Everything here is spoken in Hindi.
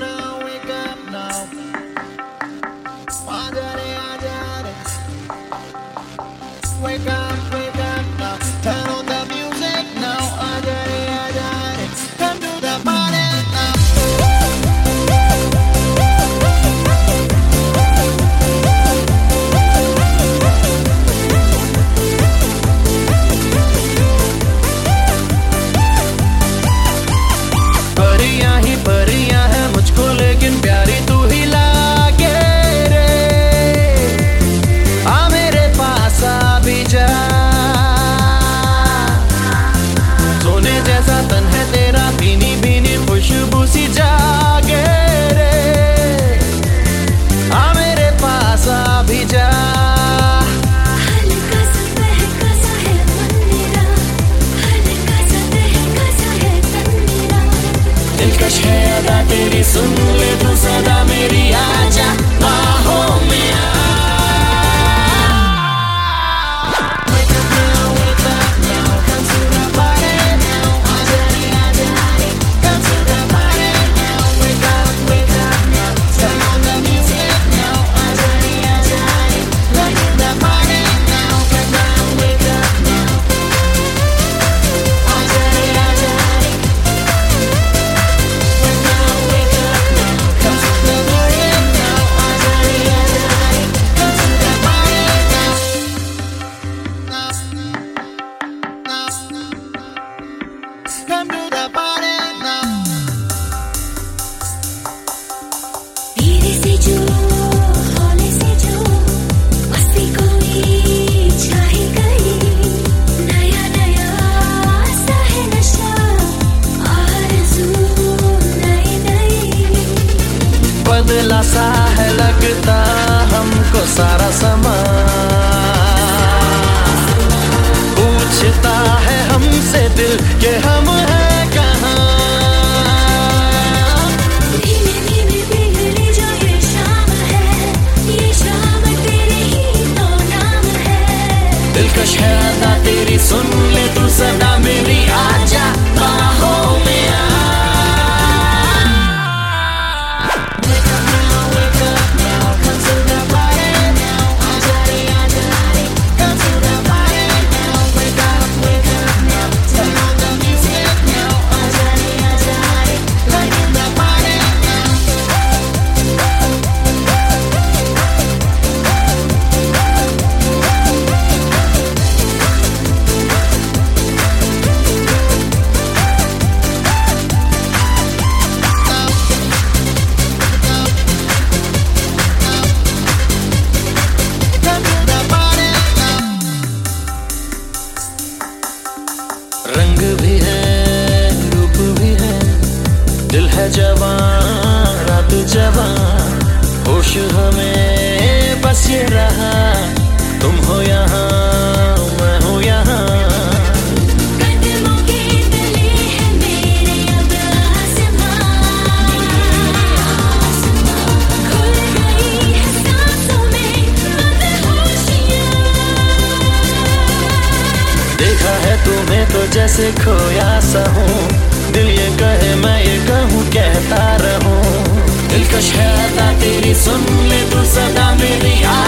now, wake up now. Wake up now. Turn on the music now. Come to the party now. परियां ही परियां है मुझको, लेकिन प्यारी तू ही लागे रे। आ मेरे पास आ भी जा, सोने जैसा तन है तेरा, भीनी भीनी खुशबू सी जागे रे। आ मेरे पास आ भी जा। दिलकश है अदा तेरी, सुन ले तू सदा मेरी, आजा बाहों में आ। Wake up now, come to the party now. आजा रे, come to the party now. Wake up now, turn on the music now. आजा रे, like the party now. Come on, wake up now. आजा रे, come to the party now. धीरे से जो, हौले से जो, मस्ती कोई छाई गई। नया नया सा है नशा, आरज़ू नई नई। बदला सा है लगता हमको सारा समा, पूछता है हमसे दिल कि हम हैं कहाँ। धीमे धीमे पिघली जो ये शाम है, ये शाम तेरे ही तो नाम है। दिलकश है अदा तेरी, सुन ले तू सदा मेरी, आजा बाहों में आ। Wake up now, come to the party now. आजा रे, come to the party now. Wake up now, turn on the music now. आजा रे, like the party now. Come to the party now. रंग भी है, रूप भी है, दिल है जवान, रात जवान, होश हमें बस ये रहा, तुम हो यहाँ, मैं हूँ यहाँ। कदमों के तले है मेरे अब आसमां, खुल गई है सांसों में मदहोशियाँ। देखा है तुम्हें तो जैसे खोया सा हूँ, दिल ये कहे मैं ये कहूँ, कहता रहूँ। दिलकश है अदा तेरी, सुन ले तू सदा मेरी, आ।